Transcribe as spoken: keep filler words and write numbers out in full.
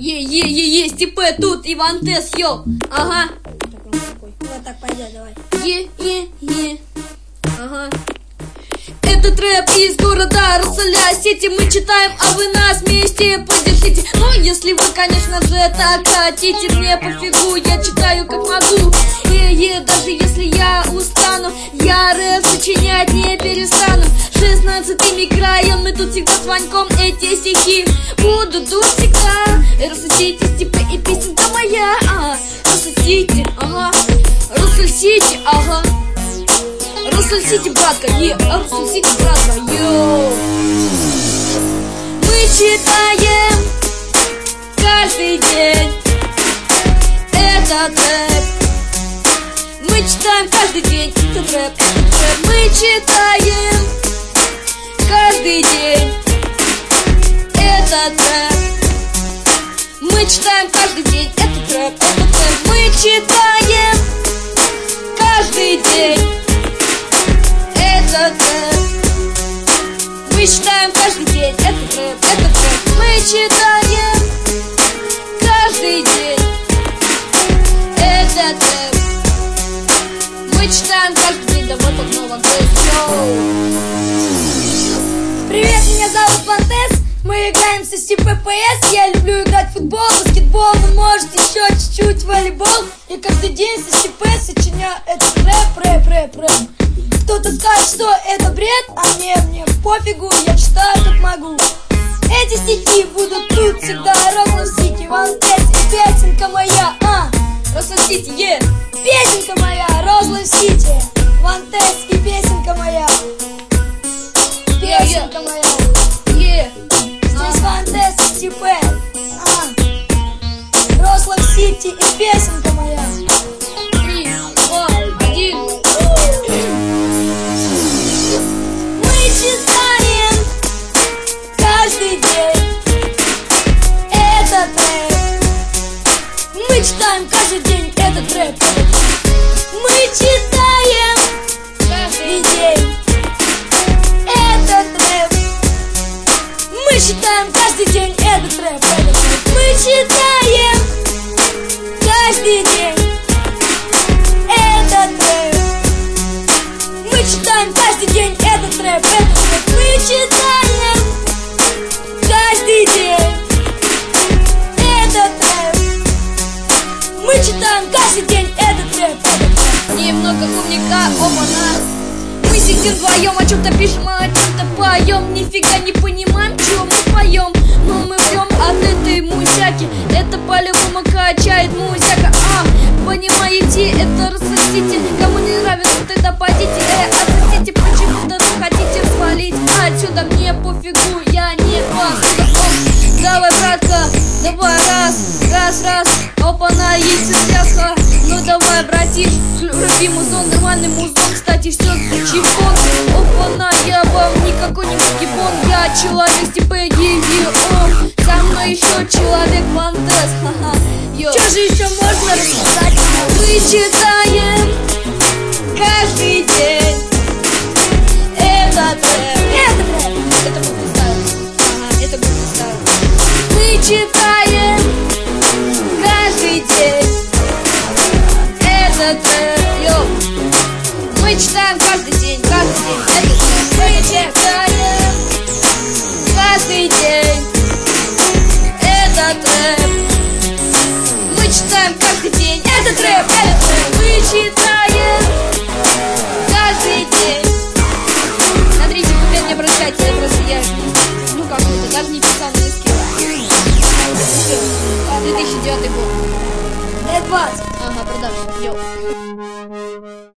Е-е-е-е, Степэ тут, Иван Тес, йоу. Ага. Вот так пойдет, давай. Е-е-е. Ага. Это трэп из города Руссоля-Сити. Мы читаем, а вы нас вместе поддержите. Ну, если вы, конечно же, так хотите. Мне пофигу, я читаю как могу. Е-е, даже если я устану, я рэп сочинять не перестану. Шестнадцатый микрорайон, мы тут всегда с Ваньком эти стихи будут тут всегда. Руссо-Сити, Степэ и песенка моя. Ага, Руссо-Сити, ага. Руссо-Сити, ага. Руссо-Сити, братка, е, Руссо-Сити, братка, йоу. Мы читаем каждый день этот рэп. Мы читаем каждый день этот рэп, этот рэп. Мы читаем каждый день этот рэп. Мы читаем каждый день этот рэп, этот рэп. Мы читаем каждый день этот рэп. Мы читаем каждый день этот рэп, этот рэп. Мы читаем каждый день этот рэп. Мы читаем каждый день, да вот он снова Тес. Привет, меня зовут Иван Тес. Мы играем со Степэ пэ эс. Я люблю играть в футбол, баскетбол, вы можете еще чуть-чуть волейбол. И каждый день со Степэ сочиняю этот рэп, рэп, рэп, рэп. Кто-то скажет, что это бред, а мне, мне пофигу, я читаю как могу. Эти стихи будут тут всегда. Руссо-Сити, Иван Тес и песенка моя, а. Руссо-Сити, е. Песенка моя, Руссо-Сити, Иван Тес и песенка моя. Песенка моя. Е. Здесь Иван Тес и Степэ, а. Руссо-Сити и песенка моя. Три, два, один. Мы читаем каждый день этот рэп. Мы читаем каждый день этот рэп. Мы читаем каждый день этот рэп. Мы читаем каждый день этот рэп. Мы читаем каждый день этот рэп. Мы читаем каждый день этот рэп, этот рэп. Мы читаем каждый день этот рэп. Мы читаем каждый день этот рэп, этот рэп. Немного умника, оба-на. Мы сидим вдвоем, о чем-то пишем, а о чем-то поем. Нифига не понимаем, что мы поем, но мы пьем от этой мусяки. Это по-любому качает мусяка, а. Понимаете, это Руссо-Сити. Кому не нравится, тогда пойдите, э, отсосите. Почему-то хотите свалить отсюда, мне пофигу, я не посуда. Оп, давай, братка, давай, раз, раз, раз. Опа-на, есть связка. Ну давай, братиш, руби музон, нормальный музон. Кстати, все чипон. Опа-на, я вам никакой не покипон. Я человек Степэ, е-е, о. Со мной еще человек Иван Тес, ха-ха. Что же еще можно рассказать? Мы читаем каждый день этот рэп. Этот рэп. Это будет представить. Ага, это будет представить. Мы читаем каждый день этот рэп. Йоу. Мы читаем каждый день, каждый день этот рэп. Мы читаем каждый день этот рэп. Мы читаем каждый день этот рэп, этот рэп. Мы читаем каждый день. Смотрите, вы меня не обращайте, это просто я, ну какой-то, даже не писал на диске. две тысячи девятый год. лет двадцать. Ага, продажа, йоу.